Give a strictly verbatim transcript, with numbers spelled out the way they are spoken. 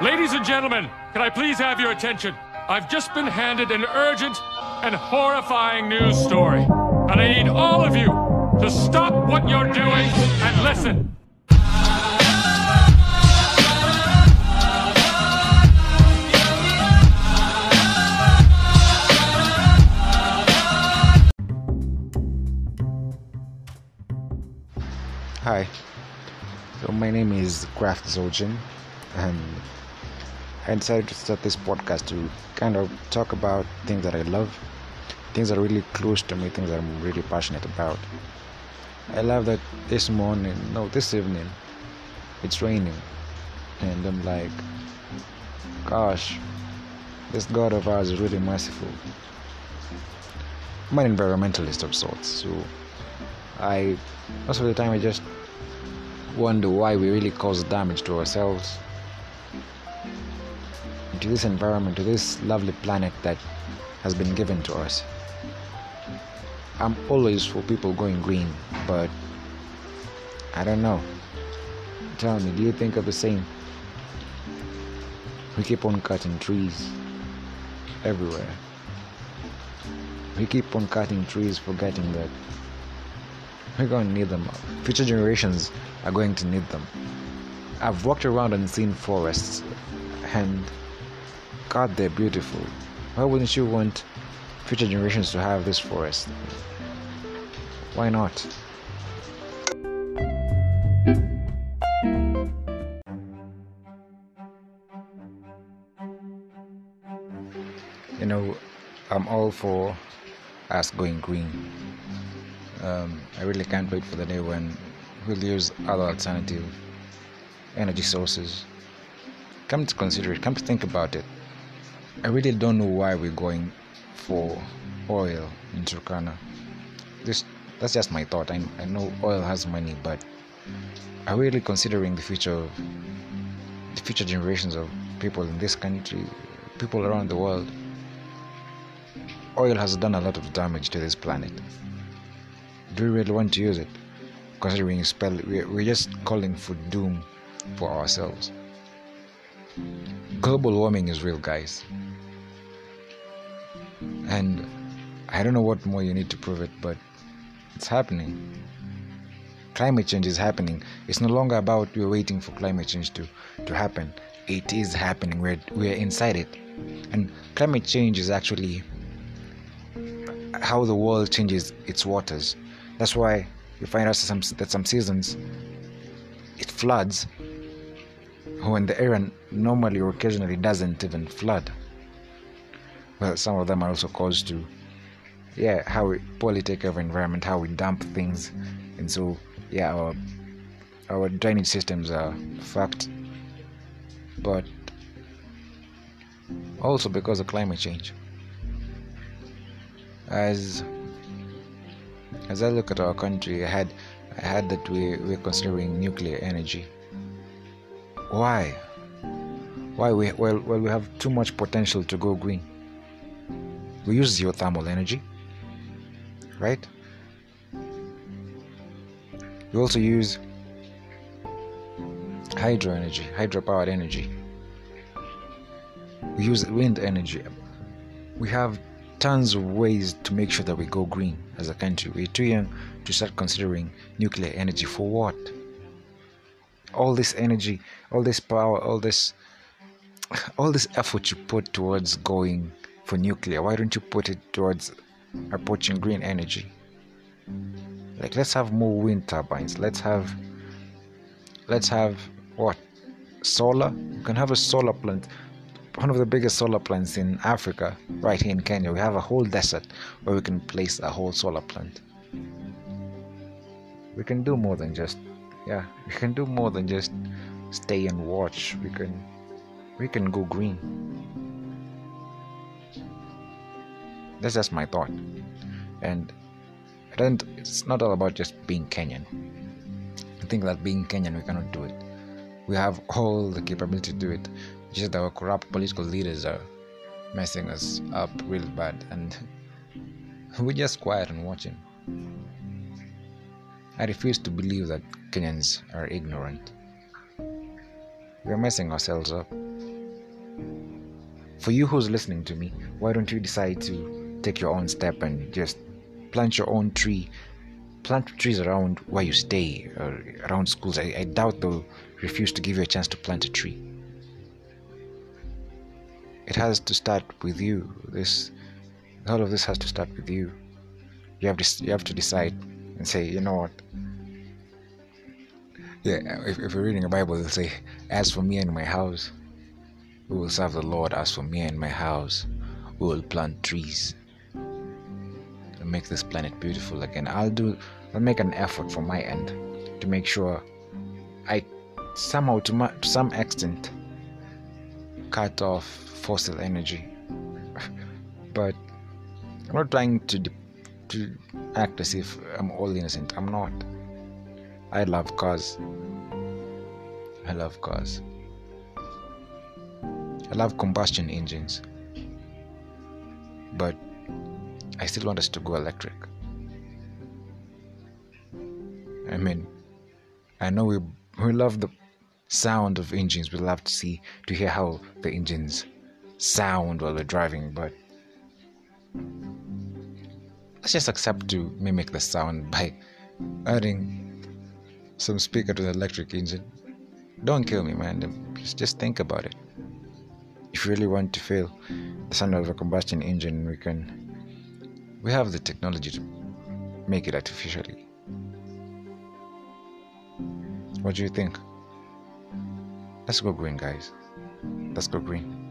Ladies and gentlemen, can I please have your attention? I've just been handed an urgent and horrifying news story. And I need all of you to stop what you're doing and listen. Hi, so my name is Craft Zojin, and I decided to start this podcast to kind of talk about things that I love, things that are really close to me, things that I'm really passionate about. I love that this morning, no, this evening, it's raining, and I'm like, gosh, this God of ours is really merciful. I'm an environmentalist of sorts, so I most of the time I just wonder why we really cause damage to ourselves, to this environment, to this lovely planet that has been given to us. I'm always for people going green, but I don't know. Tell me, do you think of the same? We keep on cutting trees everywhere. We keep on cutting trees, forgetting that we're going to need them. Future generations are going to need them. I've walked around and seen forests, and God, they're beautiful. Why wouldn't you want future generations to have this forest? Why not? You know, I'm all for us going green. Um, I really can't wait for the day when we'll use other alternative energy sources. Come to consider it, come to think about it. I really don't know why we're going for oil in Turkana. This that's just my thought. I, I know oil has money, but are we really considering the future of the future generations of people in this country, people around the world? Oil has done a lot of damage to this planet. Do we really want to use it? Considering you spell, we're just calling for doom for ourselves. Global warming is real, guys. And I don't know what more you need to prove it, but it's happening. Climate change is happening. It's no longer about we're waiting for climate change to, to happen. It is happening. We're, we're inside it. And climate change is actually how the world changes its waters. That's why you find out some, that some seasons it floods when the area normally or occasionally doesn't even flood. Well, some of them are also caused to, yeah, how we poorly take care of environment, how we dump things, and so yeah, our our drainage systems are fucked. But also because of climate change. As As I look at our country, I had I had that we we're considering nuclear energy. Why? Why we well well we have too much potential to go green. We use geothermal energy, right? We also use hydro energy, hydro-powered energy. We use wind energy. We have tons of ways to make sure that we go green as a country. We're too young to start considering nuclear energy. For what? All this energy, all this power, all this all this effort you put towards going for nuclear, why don't you put it towards approaching green energy? Like, let's have more wind turbines. Let's have let's have what? Solar? You can have a solar plant. One of the biggest solar plants in Africa, right here in Kenya. We have a whole desert where we can place a whole solar plant. We can do more than just, yeah, we can do more than just stay and watch. We can, we can go green. That's just my thought. And it doesn't, it's not all about just being Kenyan. I think that being Kenyan, we cannot do it. We have all the capability to do it. Just our corrupt political leaders are messing us up real bad, and we're just quiet and watching. I refuse to believe that Kenyans are ignorant. We're messing ourselves up. For you who's listening to me, why don't you decide to take your own step and just plant your own tree? Plant trees around where you stay, or around schools. I, I doubt they'll refuse to give you a chance to plant a tree. It has to start with you. This, all of this has to start with you. You have to, you have to decide and say, you know what? Yeah, if, if you're reading a Bible, it'll say, "As for me and my house, we will serve the Lord. As for me and my house, we will plant trees and make this planet beautiful again." I'll do. I'll make an effort from my end to make sure I somehow, to, my, to some extent, cut off fossil energy. But I'm not trying to to act as if I'm all innocent. I'm not. I love cars. I love cars. I love combustion engines. But I still want us to go electric. I mean, I know we we love the sound of engines. We love to see, to hear how the engines sound while we're driving, but let's just accept to mimic the sound by adding some speaker to the electric engine. Don't kill me, man. Just, just think about it. If you really want to feel the sound of a combustion engine, we can. We have the technology to make it artificially. What do you think? Let's go green, guys. Let's go green.